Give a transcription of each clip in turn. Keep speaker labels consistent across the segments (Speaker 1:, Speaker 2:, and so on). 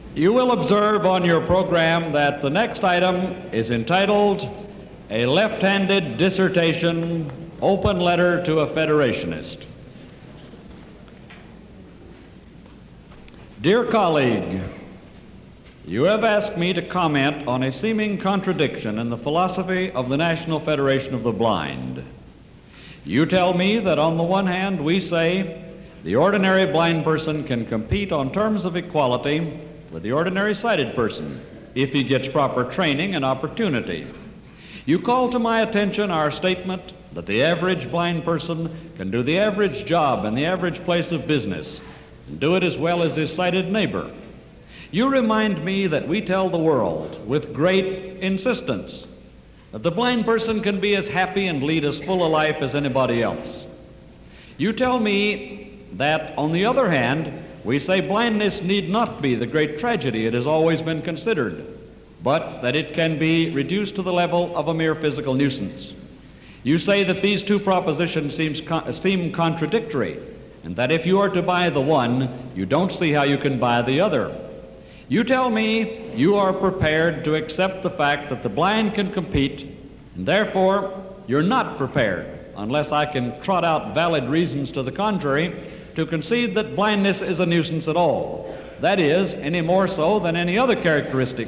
Speaker 1: You will observe on your program that the next item is entitled A Left-Handed Dissertation, Open Letter to a Federationist. Dear colleague, you have asked me to comment on a seeming contradiction in the philosophy of the National Federation of the Blind. You tell me that on the one hand we say the ordinary blind person can compete on terms of equality with the ordinary sighted person if he gets proper training and opportunity. You call to my attention our statement that the average blind person can do the average job in the average place of business and do it as well as his sighted neighbor. You remind me that we tell the world with great insistence that the blind person can be as happy and lead as full a life as anybody else. You tell me that, on the other hand, we say blindness need not be the great tragedy it has always been considered, but that it can be reduced to the level of a mere physical nuisance. You say that these two propositions seem contradictory, and that if you are to buy the one, you don't see how you can buy the other. You tell me you are prepared to accept the fact that the blind can compete, and therefore you're not prepared, unless I can trot out valid reasons to the contrary, to concede that blindness is a nuisance at all. That is, any more so than any other characteristic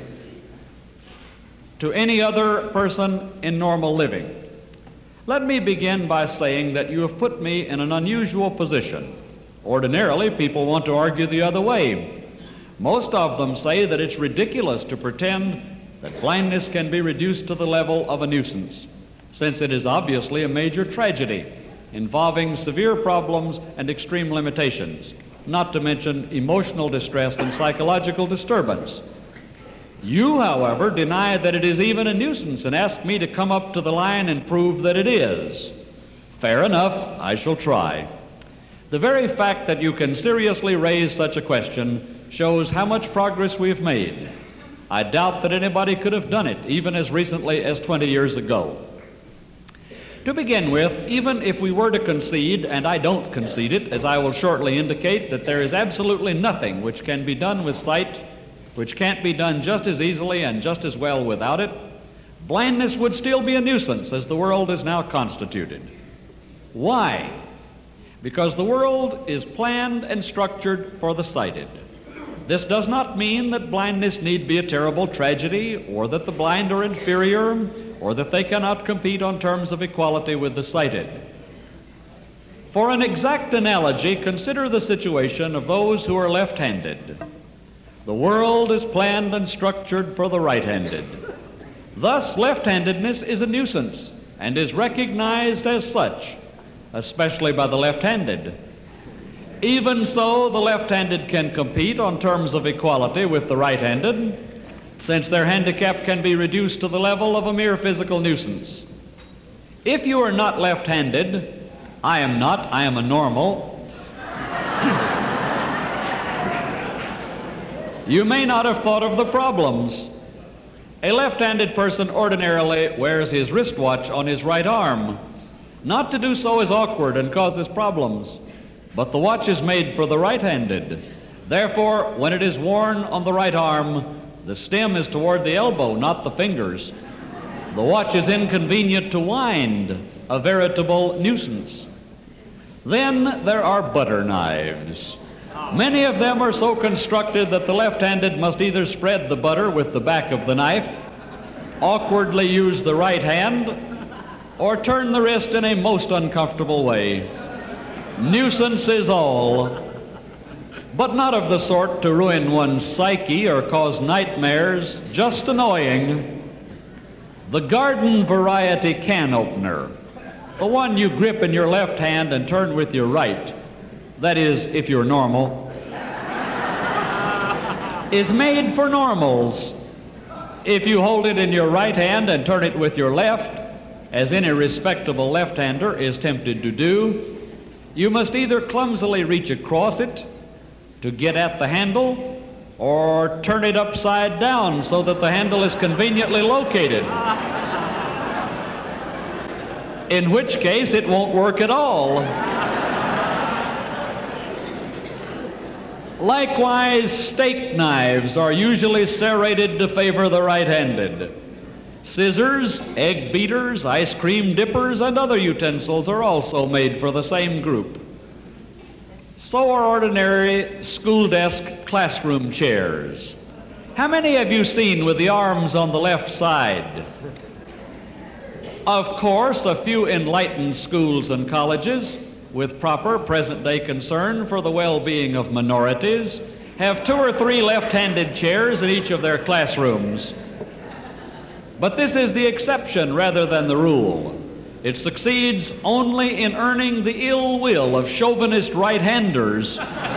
Speaker 1: to any other person in normal living. Let me begin by saying that you have put me in an unusual position. Ordinarily, people want to argue the other way. Most of them say that it's ridiculous to pretend that blindness can be reduced to the level of a nuisance, since it is obviously a major tragedy involving severe problems and extreme limitations, not to mention emotional distress and psychological disturbance. You, however, deny that it is even a nuisance and ask me to come up to the line and prove that it is. Fair enough, I shall try. The very fact that you can seriously raise such a question shows how much progress we have made. I doubt that anybody could have done it, even as recently as 20 years ago. To begin with, even if we were to concede, and I don't concede it, as I will shortly indicate, that there is absolutely nothing which can be done with sight, which can't be done just as easily and just as well without it, blindness would still be a nuisance as the world is now constituted. Why? Because the world is planned and structured for the sighted. This does not mean that blindness need be a terrible tragedy, or that the blind are inferior, or that they cannot compete on terms of equality with the sighted. For an exact analogy, consider the situation of those who are left-handed. The world is planned and structured for the right-handed. Thus, left-handedness is a nuisance and is recognized as such, especially by the left-handed. Even so, the left-handed can compete on terms of equality with the right-handed, since their handicap can be reduced to the level of a mere physical nuisance. If you are not left-handed, I am not, I am a normal, you may not have thought of the problems. A left-handed person ordinarily wears his wristwatch on his right arm. Not to do so is awkward and causes problems. But the watch is made for the right-handed. Therefore, when it is worn on the right arm, the stem is toward the elbow, not the fingers. The watch is inconvenient to wind, a veritable nuisance. Then there are butter knives. Many of them are so constructed that the left-handed must either spread the butter with the back of the knife, awkwardly use the right hand, or turn the wrist in a most uncomfortable way. Nuisance is all, but not of the sort to ruin one's psyche or cause nightmares, just annoying. The garden variety can opener, the one you grip in your left hand and turn with your right, that is, if you're normal, is made for normals. If you hold it in your right hand and turn it with your left, as any respectable left-hander is tempted to do, you must either clumsily reach across it to get at the handle, or turn it upside down so that the handle is conveniently located. In which case, it won't work at all. Likewise, steak knives are usually serrated to favor the right-handed. Scissors, egg beaters, ice cream dippers, and other utensils are also made for the same group. So are ordinary school desk classroom chairs. How many have you seen with the arms on the left side? Of course, a few enlightened schools and colleges, with proper present-day concern for the well-being of minorities, have 2 or 3 left-handed chairs in each of their classrooms. But this is the exception rather than the rule. It succeeds only in earning the ill will of chauvinist right-handers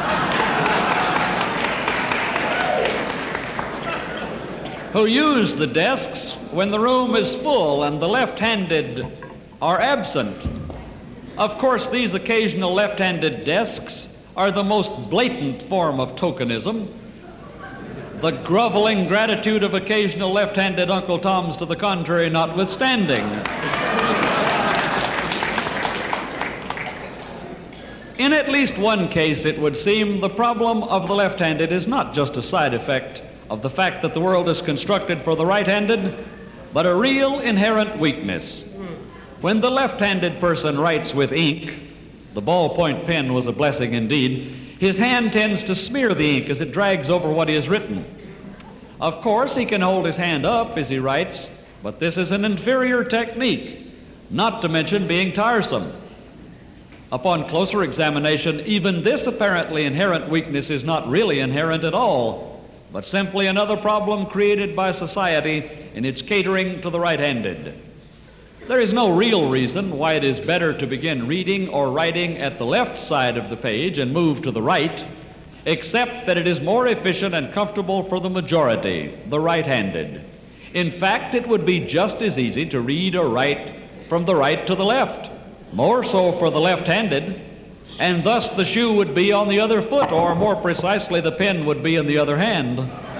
Speaker 1: who use the desks when the room is full and the left-handed are absent. Of course, these occasional left-handed desks are the most blatant form of tokenism, the groveling gratitude of occasional left-handed Uncle Toms to the contrary notwithstanding. In at least one case, it would seem, the problem of the left-handed is not just a side effect of the fact that the world is constructed for the right-handed, but a real inherent weakness. When the left-handed person writes with ink, the ballpoint pen was a blessing indeed, his hand tends to smear the ink as it drags over what he has written. Of course, he can hold his hand up as he writes, but this is an inferior technique, not to mention being tiresome. Upon closer examination, even this apparently inherent weakness is not really inherent at all, but simply another problem created by society in its catering to the right-handed. There is no real reason why it is better to begin reading or writing at the left side of the page and move to the right, except that it is more efficient and comfortable for the majority, the right-handed. In fact, it would be just as easy to read or write from the right to the left, more so for the left-handed, and thus the shoe would be on the other foot, or more precisely, the pen would be in the other hand.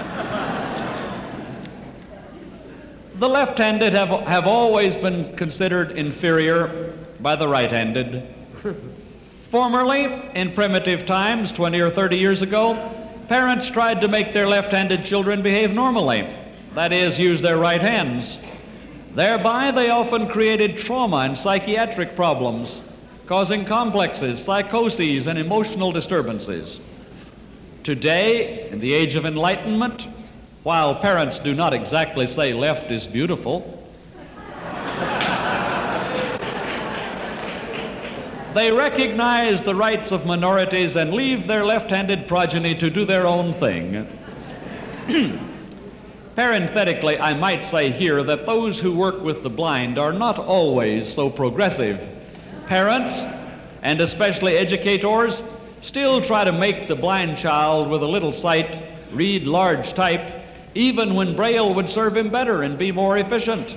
Speaker 1: The left-handed have always been considered inferior by the right-handed. Formerly, in primitive times, 20 or 30 years ago, parents tried to make their left-handed children behave normally, that is, use their right hands. Thereby, they often created trauma and psychiatric problems, causing complexes, psychoses, and emotional disturbances. Today, in the age of enlightenment, while parents do not exactly say left is beautiful, they recognize the rights of minorities and leave their left-handed progeny to do their own thing. Parenthetically, I might say here that those who work with the blind are not always so progressive. Parents, and especially educators, still try to make the blind child with a little sight read large type, even when Braille would serve him better and be more efficient.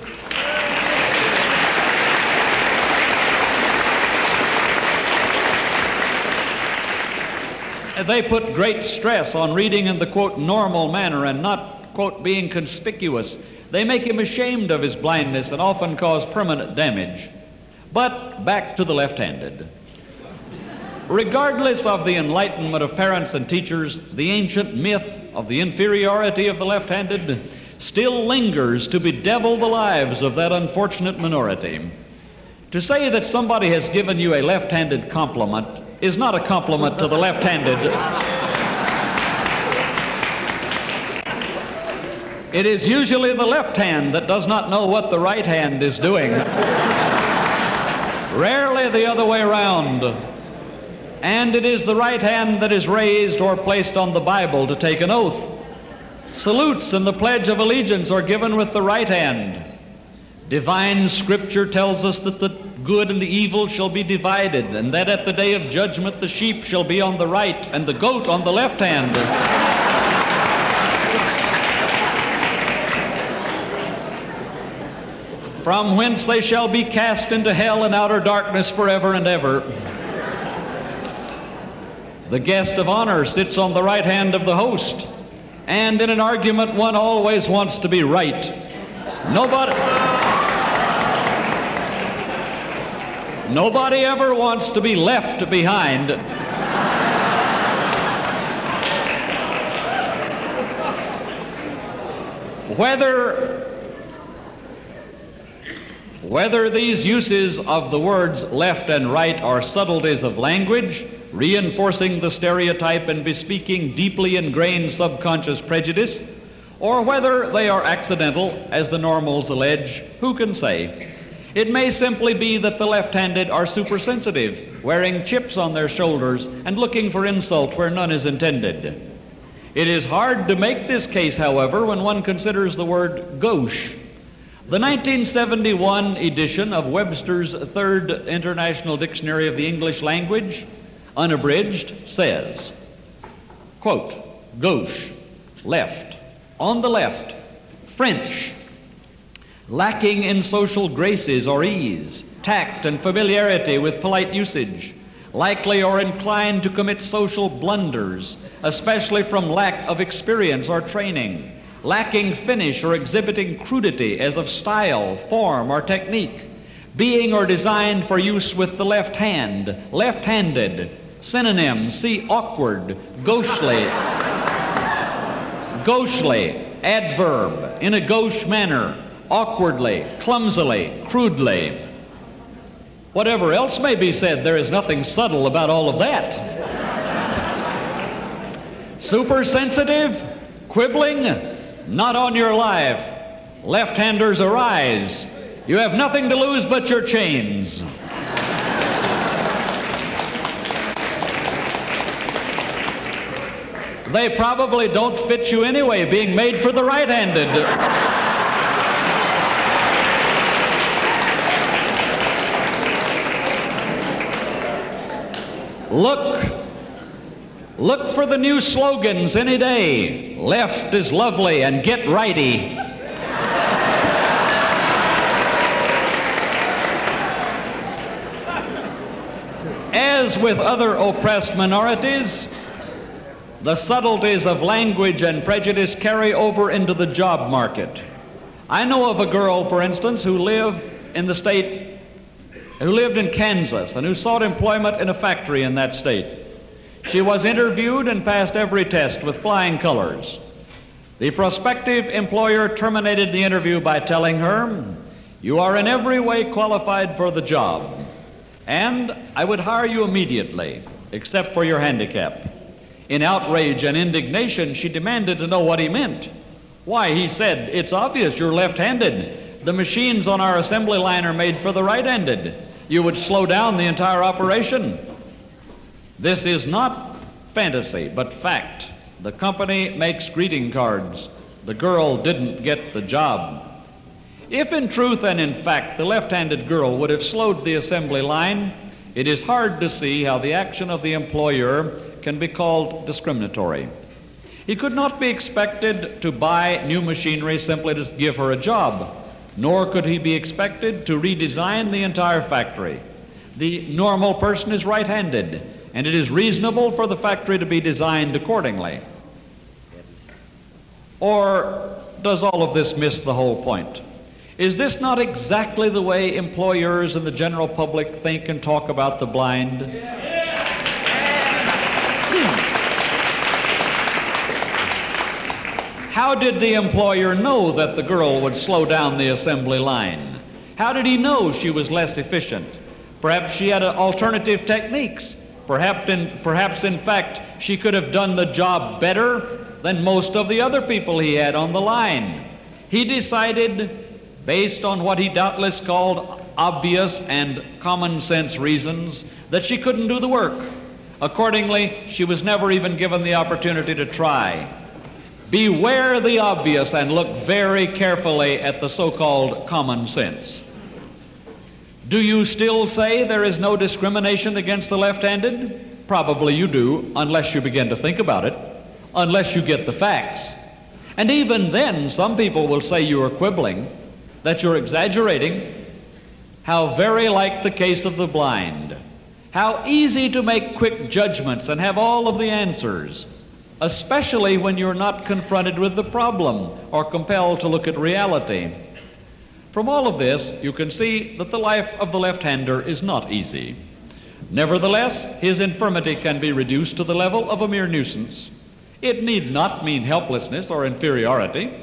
Speaker 1: They put great stress on reading in the, quote, normal manner and not, quote, being conspicuous. They make him ashamed of his blindness and often cause permanent damage. But back to the left-handed. Regardless of the enlightenment of parents and teachers, the ancient myth of the inferiority of the left-handed still lingers to bedevil the lives of that unfortunate minority. To say that somebody has given you a left-handed compliment is not a compliment to the left-handed. It is usually the left hand that does not know what the right hand is doing. Rarely the other way around. And it is the right hand that is raised or placed on the Bible to take an oath. Salutes and the Pledge of Allegiance are given with the right hand. Divine Scripture tells us that the good and the evil shall be divided, and that at the day of judgment the sheep shall be on the right and the goat on the left hand. From whence they shall be cast into hell and outer darkness forever and ever. The guest of honor sits on the right hand of the host, and in an argument one always wants to be right. Nobody ever wants to be left behind. Whether these uses of the words left and right are subtleties of language, reinforcing the stereotype and bespeaking deeply ingrained subconscious prejudice, or whether they are accidental, as the normals allege, who can say? It may simply be that the left-handed are supersensitive, wearing chips on their shoulders and looking for insult where none is intended. It is hard to make this case, however, when one considers the word gauche. The 1971 edition of Webster's Third International Dictionary of the English Language, unabridged, says, quote, gauche, left, on the left, French, lacking in social graces or ease, tact and familiarity with polite usage, likely or inclined to commit social blunders, especially from lack of experience or training, lacking finish or exhibiting crudity as of style, form, or technique, being or designed for use with the left hand, left-handed. Synonyms, see awkward, gauchely, adverb, in a gauche manner, awkwardly, clumsily, crudely. Whatever else may be said, there is nothing subtle about all of that. Supersensitive, quibbling, not on your life. Left-handers arise. You have nothing to lose but your chains. They probably don't fit you anyway, being made for the right-handed. Look for the new slogans any day. Left is lovely and get righty. As with other oppressed minorities, the subtleties of language and prejudice carry over into the job market. I know of a girl, for instance, who lived in Kansas and who sought employment in a factory in that state. She was interviewed and passed every test with flying colors. The prospective employer terminated the interview by telling her, "You are in every way qualified for the job, and I would hire you immediately, except for your handicap." In outrage and indignation, she demanded to know what he meant. "Why," he said, "it's obvious you're left-handed. The machines on our assembly line are made for the right-handed. You would slow down the entire operation." This is not fantasy, but fact. The company makes greeting cards. The girl didn't get the job. If in truth and in fact the left-handed girl would have slowed the assembly line, it is hard to see how the action of the employer can be called discriminatory. He could not be expected to buy new machinery simply to give her a job, nor could he be expected to redesign the entire factory. The normal person is right-handed, and it is reasonable for the factory to be designed accordingly. Or does all of this miss the whole point? Is this not exactly the way employers and the general public think and talk about the blind? How did the employer know that the girl would slow down the assembly line? How did he know she was less efficient? Perhaps she had alternative techniques. Perhaps in fact, she could have done the job better than most of the other people he had on the line. He decided, based on what he doubtless called obvious and common sense reasons, that she couldn't do the work. Accordingly, she was never even given the opportunity to try. Beware the obvious and look very carefully at the so-called common sense. Do you still say there is no discrimination against the left-handed? Probably you do, unless you begin to think about it, unless you get the facts. And even then, some people will say you are quibbling, that you're exaggerating. How very like the case of the blind. How easy to make quick judgments and have all of the answers, especially when you're not confronted with the problem or compelled to look at reality. From all of this, you can see that the life of the left-hander is not easy. Nevertheless, his infirmity can be reduced to the level of a mere nuisance. It need not mean helplessness or inferiority.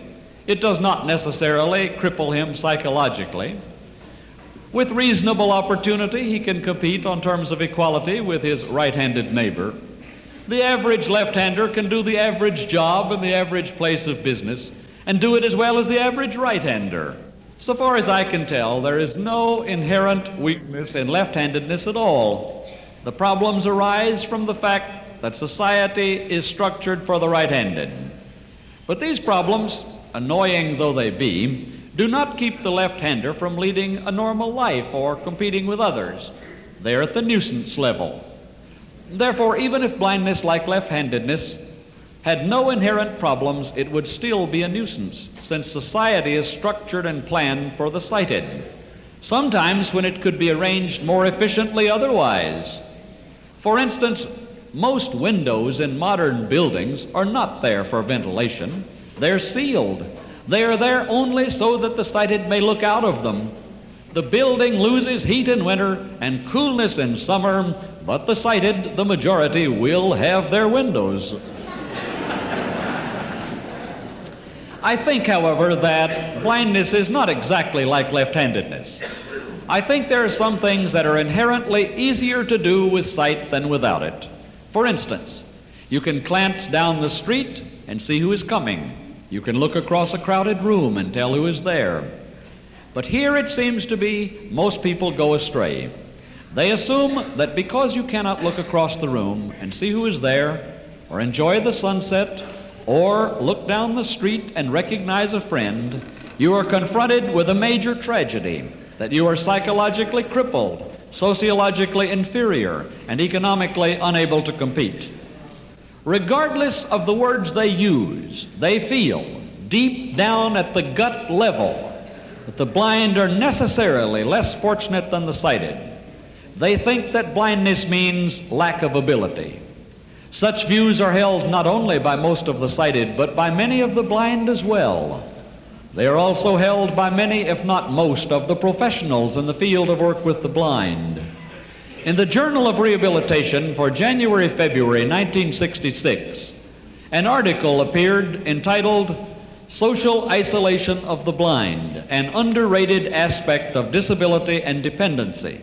Speaker 1: It does not necessarily cripple him psychologically. With reasonable opportunity, he can compete on terms of equality with his right-handed neighbor. The average left-hander can do the average job in the average place of business and do it as well as the average right-hander. So far as I can tell, there is no inherent weakness in left-handedness at all. The problems arise from the fact that society is structured for the right-handed. But these problems, annoying though they be, do not keep the left-hander from leading a normal life or competing with others. They're at the nuisance level. Therefore, even if blindness, like left-handedness, had no inherent problems, it would still be a nuisance, since society is structured and planned for the sighted, sometimes when it could be arranged more efficiently otherwise. For instance, most windows in modern buildings are not there for ventilation. They're sealed. They are there only so that the sighted may look out of them. The building loses heat in winter and coolness in summer, but the sighted, the majority, will have their windows. I think, however, that blindness is not exactly like left-handedness. I think there are some things that are inherently easier to do with sight than without it. For instance, you can glance down the street and see who is coming. You can look across a crowded room and tell who is there. But here it seems to be most people go astray. They assume that because you cannot look across the room and see who is there, or enjoy the sunset, or look down the street and recognize a friend, you are confronted with a major tragedy, that you are psychologically crippled, sociologically inferior, and economically unable to compete. Regardless of the words they use, they feel, deep down at the gut level, that the blind are necessarily less fortunate than the sighted. They think that blindness means lack of ability. Such views are held not only by most of the sighted, but by many of the blind as well. They are also held by many, if not most, of the professionals in the field of work with the blind. In the Journal of Rehabilitation for January-February 1966, an article appeared entitled Social Isolation of the Blind, an Underrated Aspect of Disability and Dependency.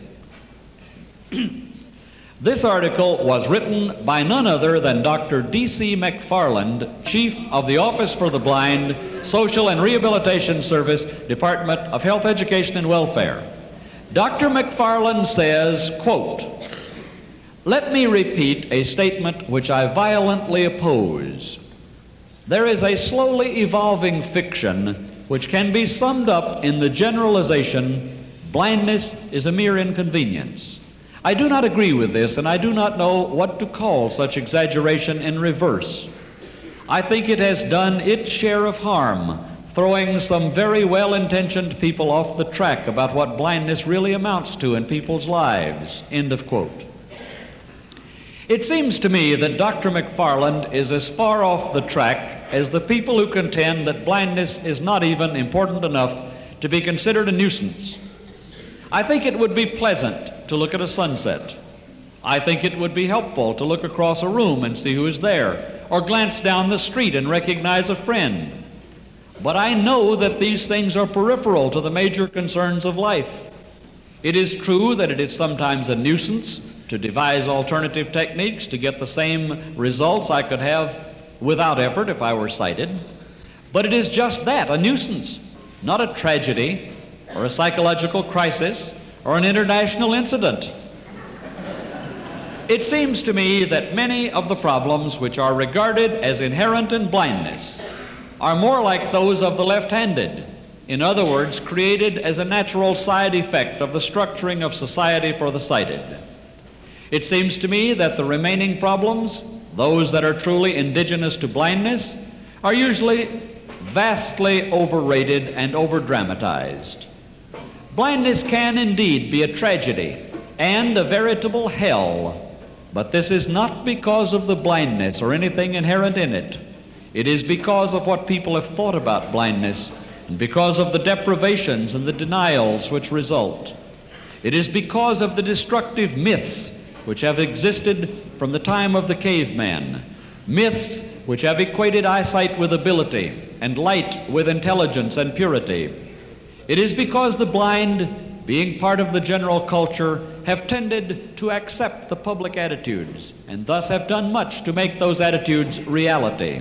Speaker 1: This article was written by none other than Dr. D.C. McFarland, Chief of the Office for the Blind, Social and Rehabilitation Service, Department of Health, Education, and Welfare. Dr. McFarland says, quote, "Let me repeat a statement which I violently oppose. There is a slowly evolving fiction which can be summed up in the generalization, blindness is a mere inconvenience. I do not agree with this, and I do not know what to call such exaggeration in reverse. I think it has done its share of harm, throwing some very well-intentioned people off the track about what blindness really amounts to in people's lives." End of quote. It seems to me that Dr. McFarland is as far off the track as the people who contend that blindness is not even important enough to be considered a nuisance. I think it would be pleasant to look at a sunset. I think it would be helpful to look across a room and see who is there, or glance down the street and recognize a friend. But I know that these things are peripheral to the major concerns of life. It is true that it is sometimes a nuisance to devise alternative techniques to get the same results I could have without effort if I were sighted. But it is just that, a nuisance, not a tragedy or a psychological crisis or an international incident. It seems to me that many of the problems which are regarded as inherent in blindness are more like those of the left-handed. In other words, created as a natural side effect of the structuring of society for the sighted. It seems to me that the remaining problems, those that are truly indigenous to blindness, are usually vastly overrated and over-dramatized. Blindness can indeed be a tragedy and a veritable hell, but this is not because of the blindness or anything inherent in it. It is because of what people have thought about blindness and because of the deprivations and the denials which result. It is because of the destructive myths which have existed from the time of the caveman, myths which have equated eyesight with ability and light with intelligence and purity. It is because the blind, being part of the general culture, have tended to accept the public attitudes and thus have done much to make those attitudes reality.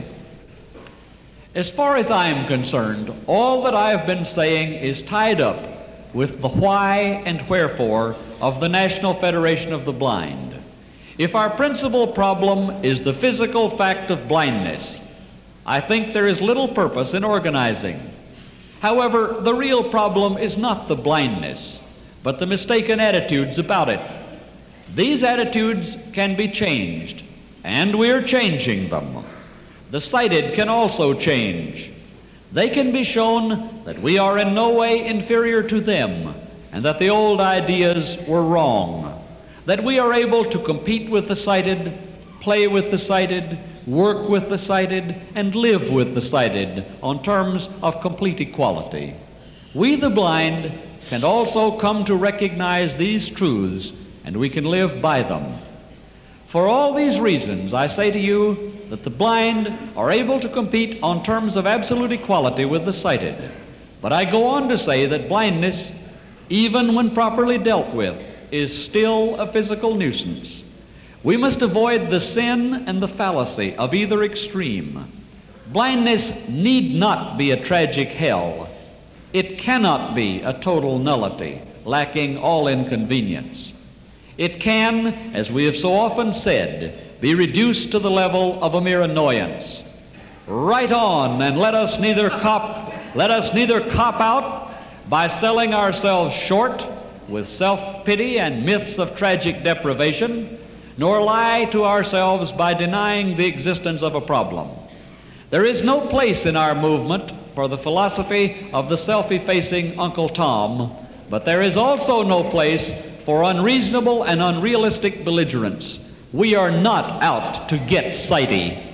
Speaker 1: As far as I am concerned, all that I have been saying is tied up with the why and wherefore of the National Federation of the Blind. If our principal problem is the physical fact of blindness, I think there is little purpose in organizing. However, the real problem is not the blindness, but the mistaken attitudes about it. These attitudes can be changed, and we're changing them. The sighted can also change. They can be shown that we are in no way inferior to them, and that the old ideas were wrong, that we are able to compete with the sighted, play with the sighted, work with the sighted, and live with the sighted on terms of complete equality. We, the blind, can also come to recognize these truths, and we can live by them. For all these reasons, I say to you that the blind are able to compete on terms of absolute equality with the sighted. But I go on to say that blindness, even when properly dealt with, is still a physical nuisance. We must avoid the sin and the fallacy of either extreme. Blindness need not be a tragic hell. It cannot be a total nullity, lacking all inconvenience. It can, as we have so often said, be reduced to the level of a mere annoyance. Right on, and let us neither cop out by selling ourselves short with self-pity and myths of tragic deprivation, nor lie to ourselves by denying the existence of a problem. There is no place in our movement for the philosophy of the self-effacing Uncle Tom, but there is also no place for unreasonable and unrealistic belligerence. We are not out to get sighty.